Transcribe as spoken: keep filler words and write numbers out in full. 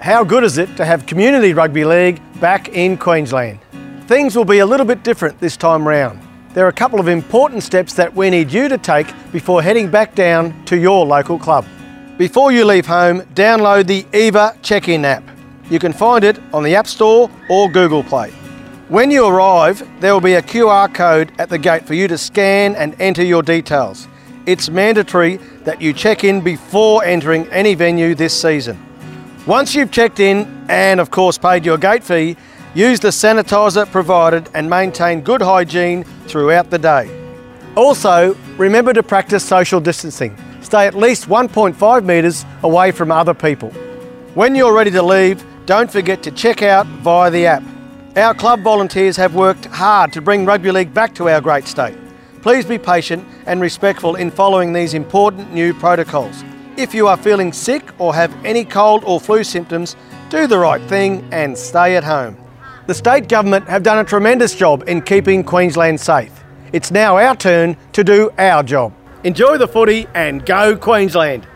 How good is it to have Community Rugby League back in Queensland? Things will be a little bit different this time round. There are a couple of important steps that we need you to take before heading back down to your local club. Before you leave home, download the EVA Check-In app. You can find it on the App Store or Google Play. When you arrive, there will be a Q R code at the gate for you to scan and enter your details. It's mandatory that you check in before entering any venue this season. Once you've checked in and of course paid your gate fee, use the sanitizer provided and maintain good hygiene throughout the day. Also, remember to practice social distancing. Stay at least one point five metres away from other people. When you're ready to leave, don't forget to check out via the app. Our club volunteers have worked hard to bring rugby league back to our great state. Please be patient and respectful in following these important new protocols. If you are feeling sick or have any cold or flu symptoms, do the right thing and stay at home. The state government have done a tremendous job in keeping Queensland safe. It's now our turn to do our job. Enjoy the footy and go Queensland!